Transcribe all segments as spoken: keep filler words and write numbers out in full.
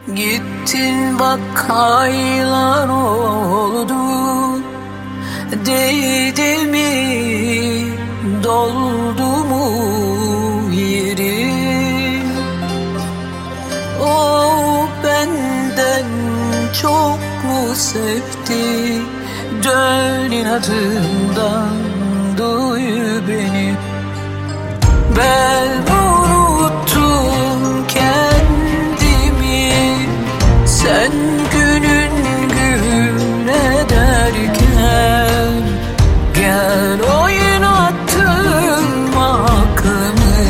Gittin bak aylar oldu, değdi mi, doldu mu yeri? O benden çok mu sevdi, dön inadından duy beni. Ben unuttum kendimi, sen günün gün ederken, gel oynattın aklımı,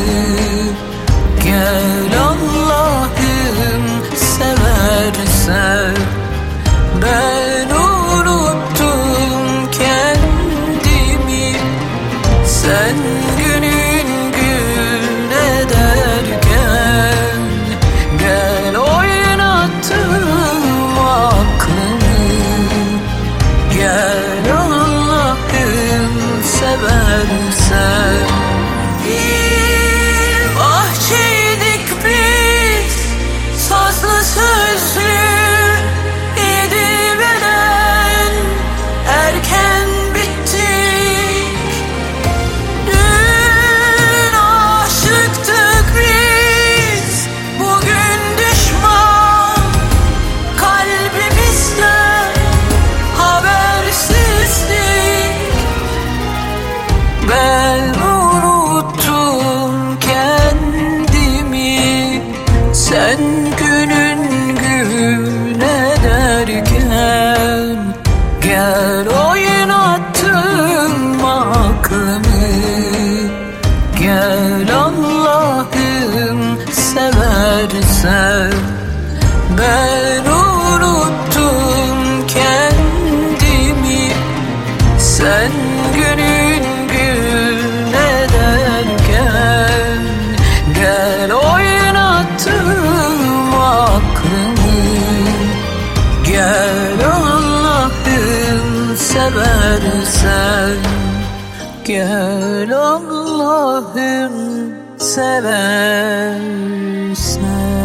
gel Allah'ım seversen. Ben unuttum kendimi, sen günün gün ederken, gel oynattım aklımı, gel Allah'ım seversen. Bir bahçeydik biz, sazlı sözlü, yedi beden erken bittik. Dün aşıktık biz, bugün düşman kalbimizde habersizlik. Ben unuttum kendimi, sen günün gün ederken, gel oynattım aklımı, gel Allah'ım seversen. Ben unuttum kendimi, sen günün gün ederken, gel oynattım aklımı, gel Allah'ım seversen. Gel Allah'ım seversen.